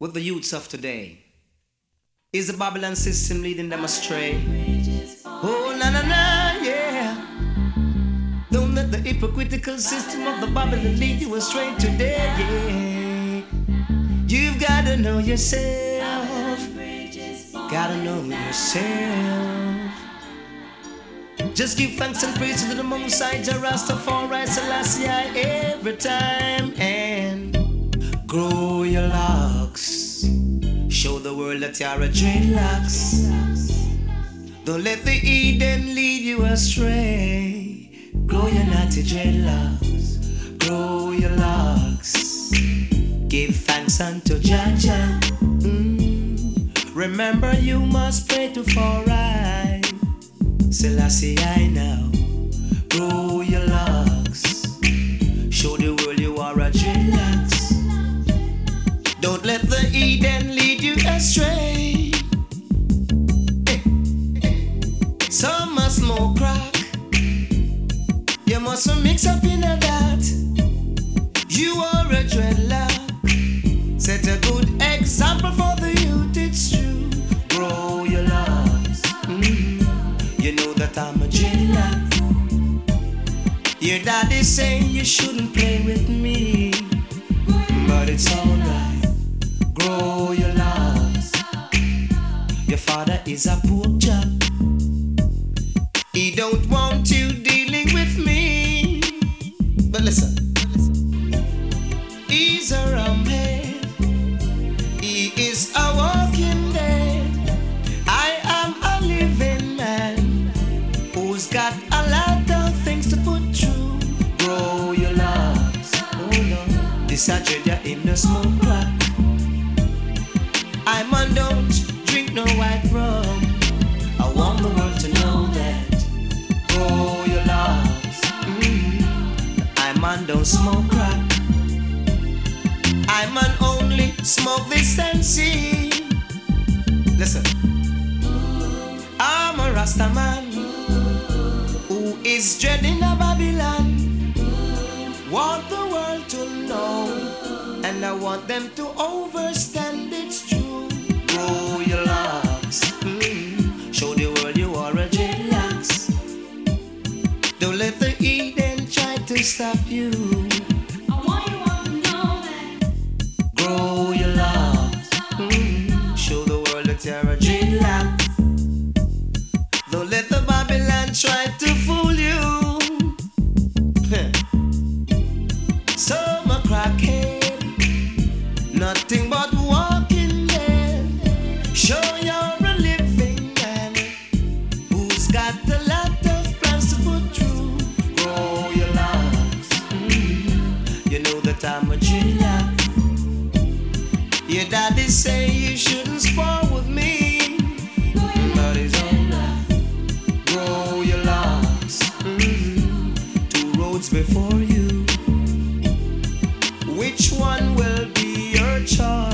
with the youths of today? Is the Babylon system leading them astray? Oh, na na na, yeah. Don't let the hypocritical system of the Babylon lead you astray today, yeah. You've gotta know yourself. Gotta know yourself. Just give thanks and praise to the Most High, Jah Rastafari, Selassie, every time. And grow your locks. Show the world that you're a dreadlocks. Don't let the Eden lead you astray. Grow your naughty dreadlocks. Grow your locks. Give thanks unto Jah Jah. Remember you must pray to for right. Selassie I now. Grow your locks. Show the world you are a dreadlocks. Don't let the Eden lead you astray. Some must smoke crack. You mustn't mix up in a that. You are a dreadlock. Set a good example for the youth, it's true. Grow your locks. You know that I'm a dreadlock. Your daddy's saying you shouldn't play with me, but it's alright. Grow your locks. Your father is a pork chop. He don't want you dealing with me. But listen, he's a rumhead. He is a walking dead. I am a living man who's got a lot of things to put through. Grow your locks. Oh no, this a dread in the smoke crack. I'm on don't drink no white rum. I want the world to know that. Grow your locks. I'm on don't smoke crack. I'm on only smoke this and see. Listen, I'm a Rasta man who is dreading a Babylon. Want the world to know, and I want them to overstand it's true. Grow your locks. Show the world you are a dreadlocks. Don't let the Eden try to stop you. I want you all to know that. Grow your locks. Show the world that you're a dreadlock. Don't let the Babylon try to fool you. Some a crackhead, nothing but walking dead. Show you're a living man who's got a lot of plans to put through. Grow your locks. You know that I'm a dreadlock. Your daddy say you shouldn't spar with me, but it's alright. Grow your locks. Two roads before you. Which one will be your choice?